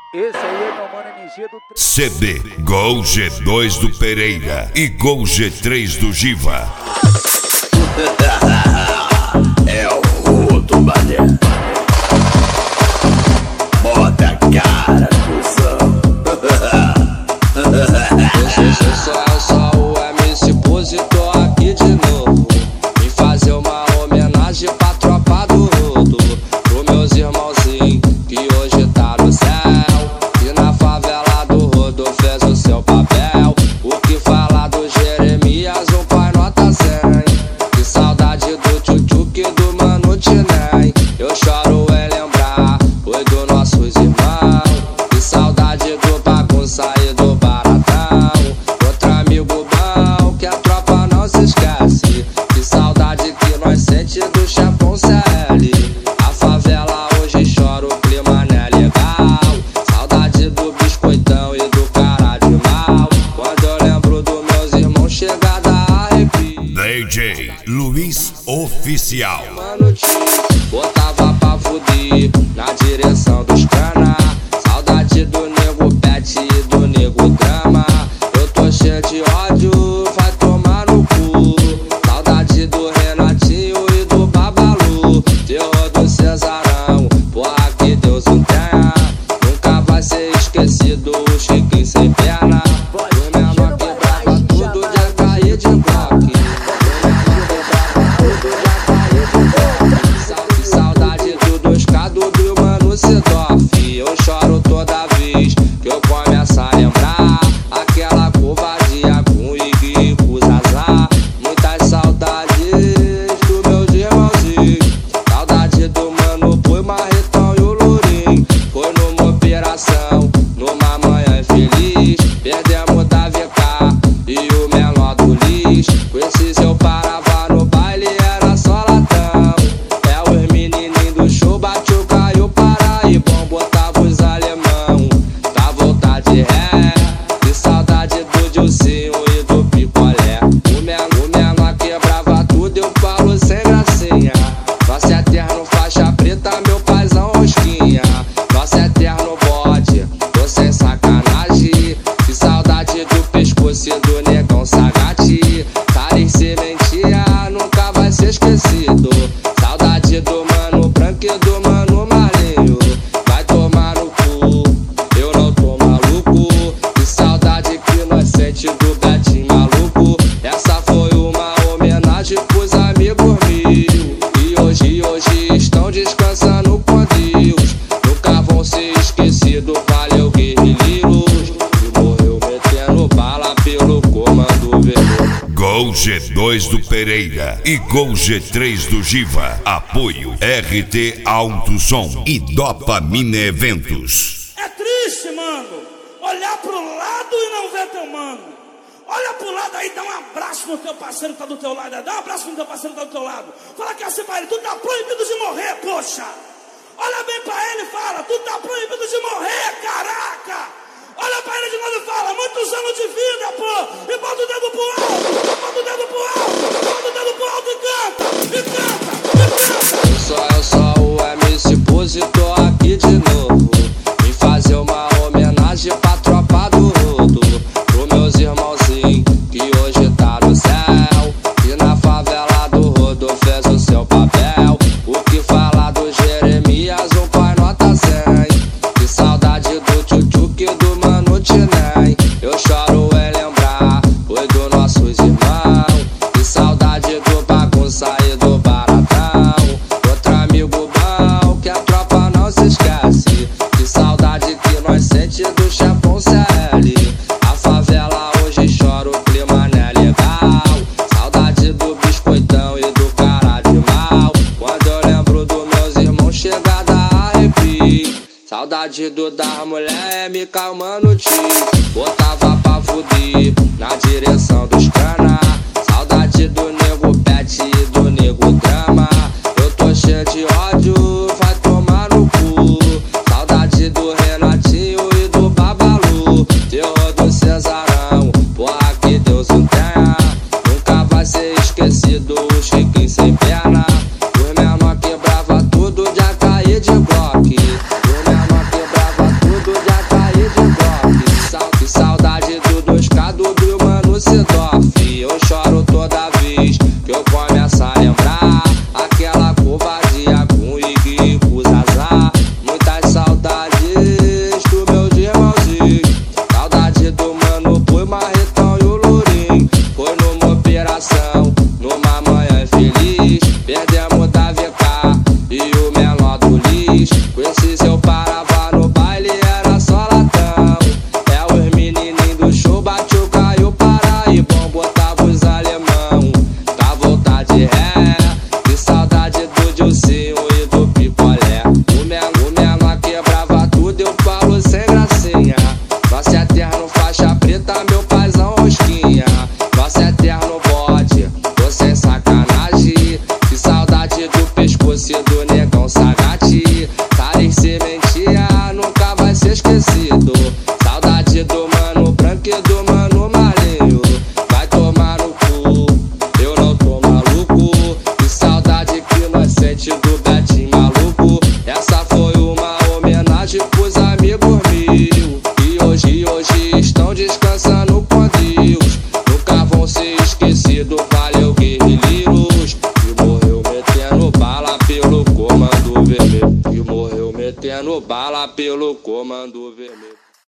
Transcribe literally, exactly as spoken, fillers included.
Esse aí é meu mano M G do... C D Gol G dois do Pereira e Gol G três do Giva. É o Ruto, mané. Bota a cara, cuzão. Eu sou, eu sou o M C Pose, tô aqui de novo. Vim fazer uma homenagem pra tropa do Rodo, pros meus irmãozinhos que hoje tá no céu. E na favela do Rodo fez o seu papel. O que fala do Jeremias, o pai nota cem. Que saudade do Tchutchuque e do Mano Tinem. Eu choro em lembrar, foi dos nossos irmãos. Que saudade do bagunça e do baratão. Outro amigo bom que a tropa não se esquece. Que saudade que nós sente do chefão C L. A favela hoje chora, o clima não é legal. Saudade do biscoitão e do cara de mal. Quando eu lembro dos meus irmãos, chega da arrepio. D J Luiz Oficial. Mano, tio, botava pra fuder na direção dos cana. Saudade do nego pet e do nego drama. Eu tô cheio de ódio, vai tomar no cu. Saudade do Renatinho e do Babalu. Terror do Cesarão, porra que Deus o tenha. Nunca vai ser esquecido o Chiquinho sem perna. O menor quebrava tudo, já caía de bloco. Que saudade do dois K do Bill, mano, Sedoff. Eu choro toda vez que eu começo a lembrar aquela covardia com o Iggy e com o Zazá. Muitas saudades do meus irmãozinhos. Saudade do Mano Pui, Marretão e o Lourinho. Foi numa operação, numa manhã infeliz. Perdemos da V K e o menor do Liz. Com esses eu parava no baile, era só latão. É os menininhos do show, bateu, caiu, paraíbão. Botava os alemão, tá voltar de ré. Que saudade do Dilcinho e do Picolé. O menor, o menor quebrava tudo, eu falo sem gracinha. Nosso eterno faixa preta, meu paizão rosquinha. Nosso eterno bode, tô sem sacanagem. Que saudade do pescoço e do negão Sagate. Thales Sementia nunca vai ser esquecido. Saudade do Mano Branco e do Mano Marinho. Vai tomar no cu, eu não tô maluco. Que saudade que nós sente do Betinho maluco. Essa foi uma homenagem pros amigos mil. E hoje, hoje estão descansando com Deus. Nunca vão ser esquecidos, valeu guerrilheiros. Que morreu metendo bala pelo comando vermelho. Gol G dois do Pereira e Gol G três do Giva. Apoio R T Alto Som e Dopamina Eventos. É triste, mano, olhar pro lado e não ver teu mano. Olha pro lado aí, dá um abraço no teu parceiro que tá do teu lado. Dá um abraço no teu parceiro que tá do teu lado. Fala que assim pra ele, tu tá proibido de morrer, poxa. Olha bem pra ele e fala, tu tá proibido de morrer, caraca. Olha pra ele de novo e fala, muitos anos de vida, pô. E bota o dedo pro alto, bota o dedo pro alto, bota o dedo pro alto e canta, e canta, e canta. Eu sou, eu sou o M C Pose, tô aqui de novo. Vim fazer uma homenagem pra tropa do Rodo, pros meus irmãozinhos que hoje tá no céu. E na favela do Rodo fez o seu papel. O que fala do Jeremias, o pai nota cem. Que saudade do Tchutchuque e do Mano Tinem. Eu choro em lembrar, foi dos nossos irmãos. Que saudade do bagunça e do baratão. Outro amigo bom que a tropa não se esquece. Que saudade que nós sente do chefão C L. A favela hoje chora, o clima não é legal. Saudade do biscoitão e do cara de mal. Quando eu lembro dos meus irmãos, chega da arrepio. Saudade do das mulher, me calmando tio. Botava pra fuder na direção dos cana. Saudade do nego pet e do nego drama. Eu tô cheio de ódio, vai tomar no cu. Saudade do Renatinho e do Babalu. Terror do Cesarão, porra que Deus o tenha. Nunca vai ser esquecido o Chiquinho sem perna. Os menor quebrava tudo, já caía de bloco. O menor quebrava tudo, já Bulis. Com esse seu parava no baile, era só latão. É os menininhos do show, bateu, caiu, paraibão, botava os alemão. Dá vontade, é, que saudade do Dilcinho e do Picolé. O menor quebrava tudo, eu falo sem gracinha. Nosso eterno faixa preta, meu paizão rosquinha. Nosso eterno bote, tô sem sacanagem. Que saudade do pescoço e do negão sagate. Tarem sementia, nunca vai ser esquecido. Saudade do mano branco e do mano malinho. Vai tomar no cu, eu não tô maluco. Que saudade que nós sente do Betinho maluco. Essa foi uma homenagem pros amigos mil. E hoje, hoje estão descansando com Deus. Nunca vão ser esquecidos, valeu guerrilheiros. E morreu metendo bala pelo comando vermelho. E morreu metendo bala pelo comando vermelho.